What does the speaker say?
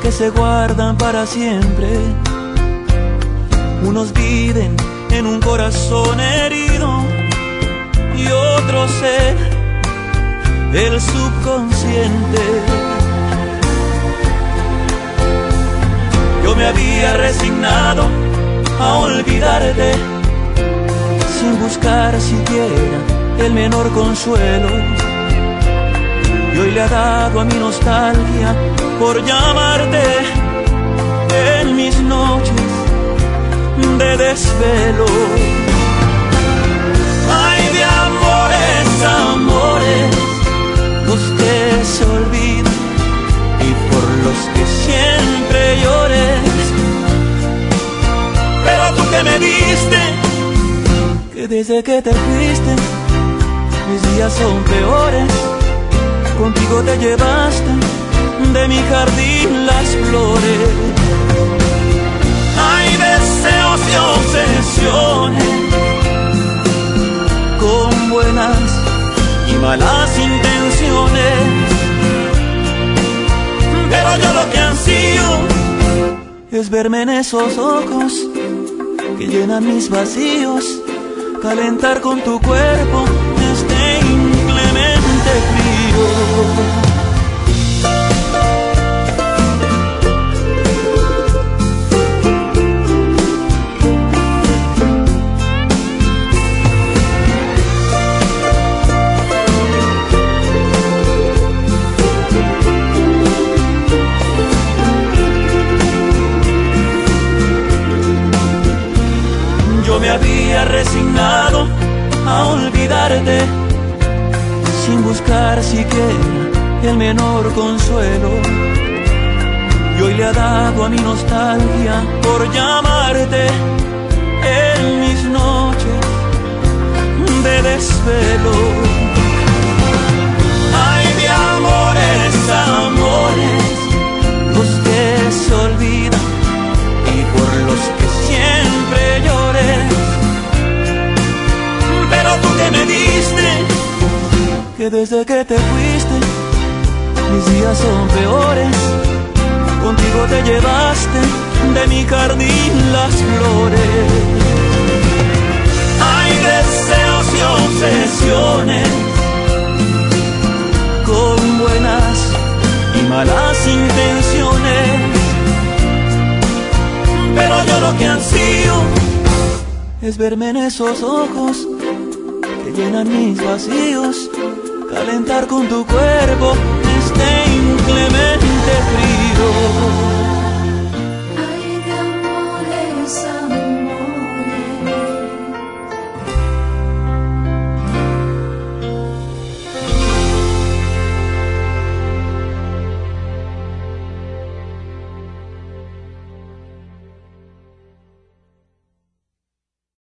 que se guardan para siempre. Unos viven en un corazón herido y otros en el subconsciente. Yo me había resignado a olvidarte sin buscar siquiera el menor consuelo. Y hoy le ha dado a mi nostalgia por llamarte en mis noches de desvelo. Ay, de amores, amores, los que se olvidan y por los que siempre llores. Pero tú que me diste que desde que te fuiste mis días son peores. Contigo te llevaste de mi jardín las flores. Hay deseos y obsesiones con buenas y malas intenciones, pero yo lo que ansío es verme en esos ojos que llenan mis vacíos, calentar con tu cuerpo este inclemente frío. Yo me había resignado a olvidarte sin buscar siquiera el menor consuelo. Y hoy le ha dado a mi nostalgia por llamarte en mis noches de desvelo. Ay, de amores, amores, los que se olvidan y por los que siempre lloré. Pero tú que me diste que desde que te fuiste mis días son peores. Contigo te llevaste de mi jardín las flores. Hay deseos y obsesiones con buenas y malas intenciones, pero yo lo que ansío es verme en esos ojos que llenan mis vacíos, calentar con tu cuerpo este inclemente frío.